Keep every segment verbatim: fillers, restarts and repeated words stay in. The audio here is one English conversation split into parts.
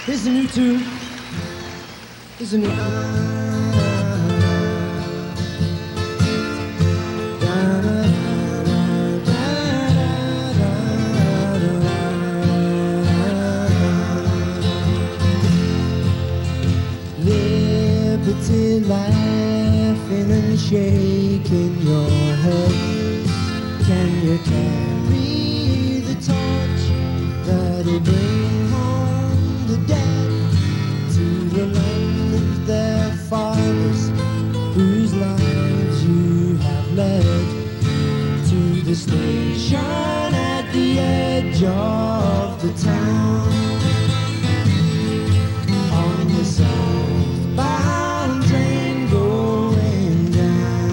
Here's a new tune. Here's a new tune. Liberty laughing and shaking your head. Can you carry the torch that'll bring home the dead to the land of their fathers, whose lives you have led, to the station at the edge of the town, on the southbound train going down.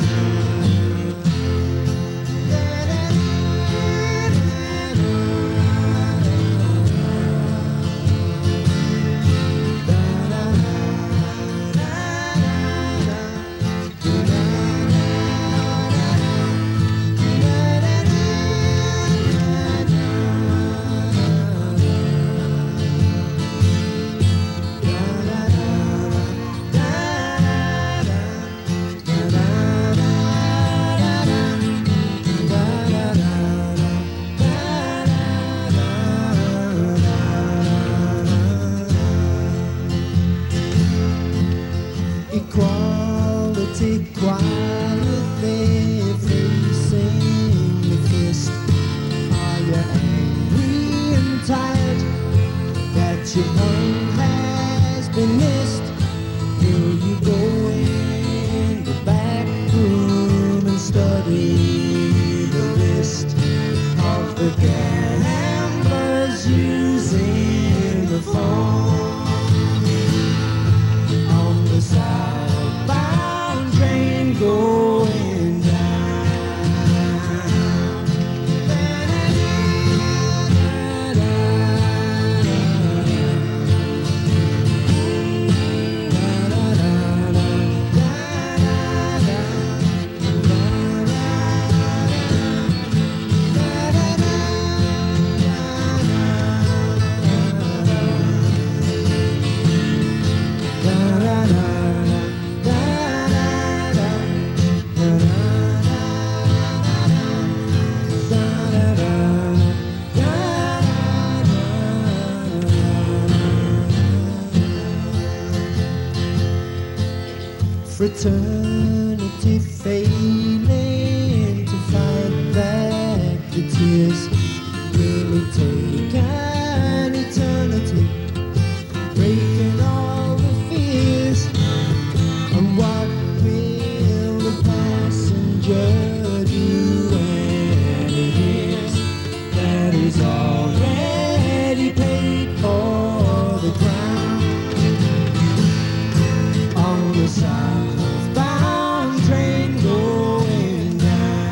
Equality, quietly facing the fist. Are you angry and tired that your point has been missed? Will you go in the back room and study the list of the gamblers using the phone on the southbound train going down? Fraternity failing to fight back the tears. Will it take an eternity, breaking all the fears? And what will the passenger do when he hears that he's already paid for the crown on the southbound train going down?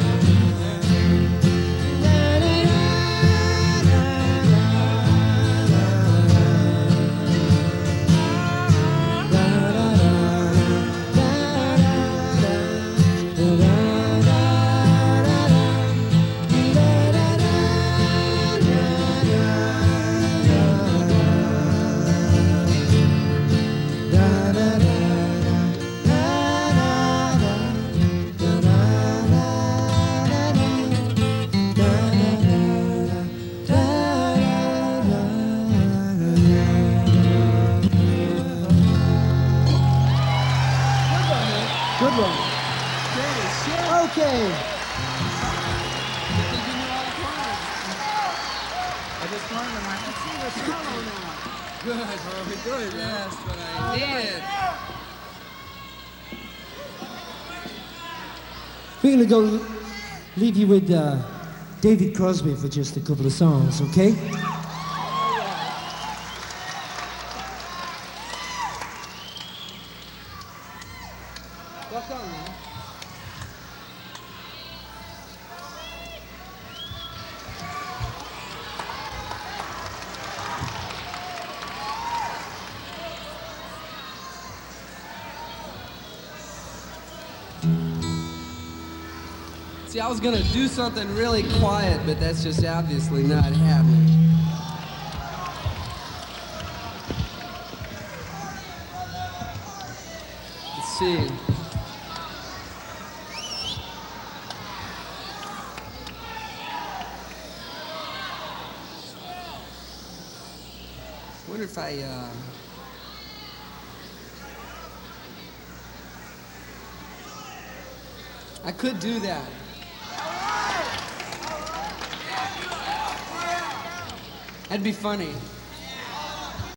Good one. Okay. I just told him, I can see the solo now. Good, Harvey, good. Yes, but I did. We're gonna go leave you with uh, David Crosby for just a couple of songs, okay? What's on, man? See, I was gonna do something really quiet, but that's just obviously not happening. see. Wonder if I, uh... I could do that. That'd be funny.